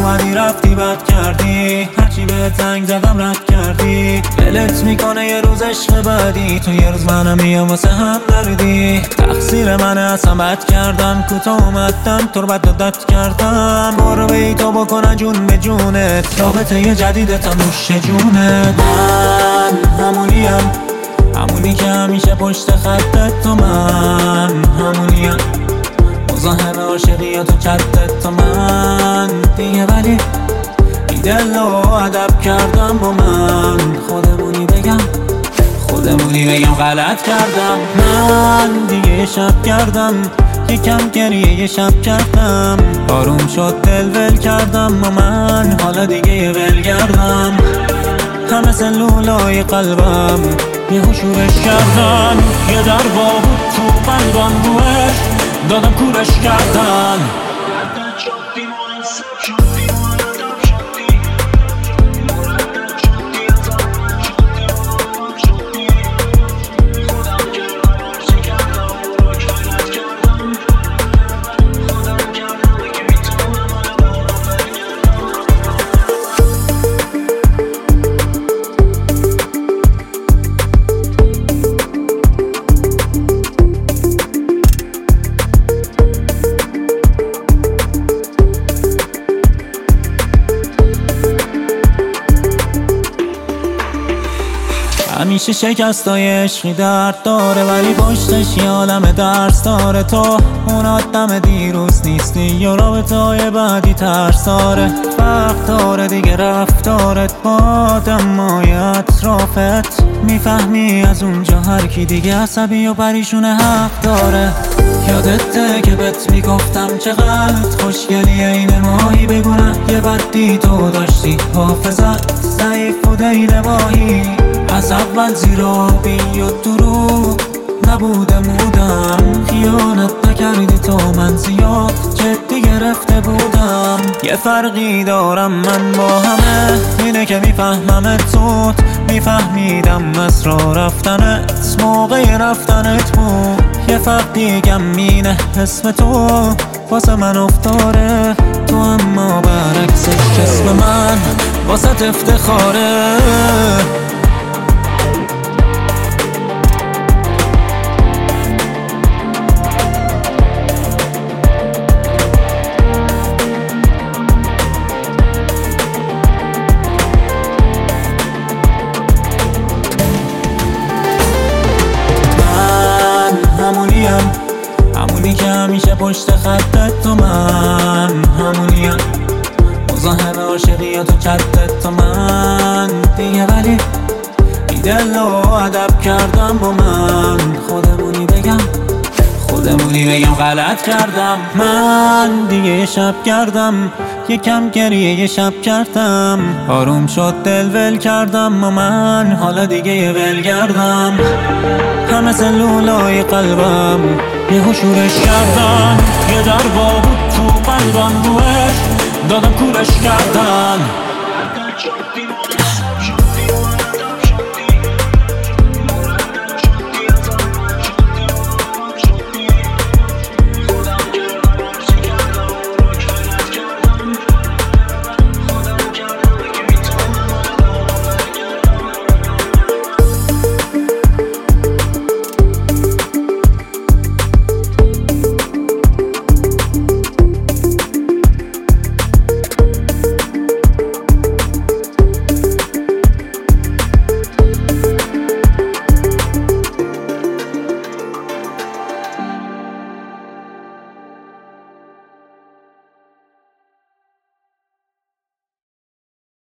اومدی رفتی بد کردی، هرچی به زنگ زدم رد کردی. دلت میکنه یه روز عشق بعدی، تو یه روز منم میام واسه هم دردی. تقصیر منه اصلا بد کردم، کوتاه اومدم تو رو بد عادت کردم. برو بی تو بکنه جون به جونت، رابطه یه جدید تا نوش جونت. من همونی که همیشه پشت خطت، تو من همونیم مزاحم عاشقیات و چتت، تو من دیگه ولی بی دل و ادب کردم با من. خودمونی بگم غلط کردم. من دیگه یه شب کردم، یکم گریه یه شب کردم. آروم شد دل ول کردم و من حالا دیگه یه ول کردم. همه سلولای قلبم یه شورش کردن، یه در بود تو قلبم روش دادم کورش کردن. همیشه شکستای عشقی درد داره، ولی پشتش یه عالم درس داره. تو اون آدم دیروز نیستی یا رابطه‌های بعدی ترس داره. وقت داره دیگه رفتارت با آدمای اطرافت، میفهمی از اونجا هر کی دیگه عصبی و پریشونه حق داره. یادته که بهت میگفتم چقدر خوشگلی این ماهی، بگونه یه بدی تو داشتی، حافظت ضعیف و دید ماهی. از اول زیرابی و دروغ نبودم خیانت نکردی تو، من زیاد جدی گرفته بودم. یه فرقی دارم من با همه، اینه که میفهممت زود، میفهمیدم اسرار رفتنت موقع رفتنت بود. یه فرق دیگم اینه اسم تو واسه من افتاره، تو اما برعکسش اسم من واسه افتخاره. همونی که همیشه پشت خطت، تو من همونیم مزاحم عاشقیات و چتت، تو من دیگه ولی بی دل و ادب کردم با من. خودمونی بگم غلط کردم. من دیگه یه شب کردم، یکم گریه یه شب کردم. آروم شد دل ول کردم و من حالا دیگه یه ول کردم. همه سلولای قلبم یه شورش کردن، یه در بود تو قلبم روش دادم کورش کردن.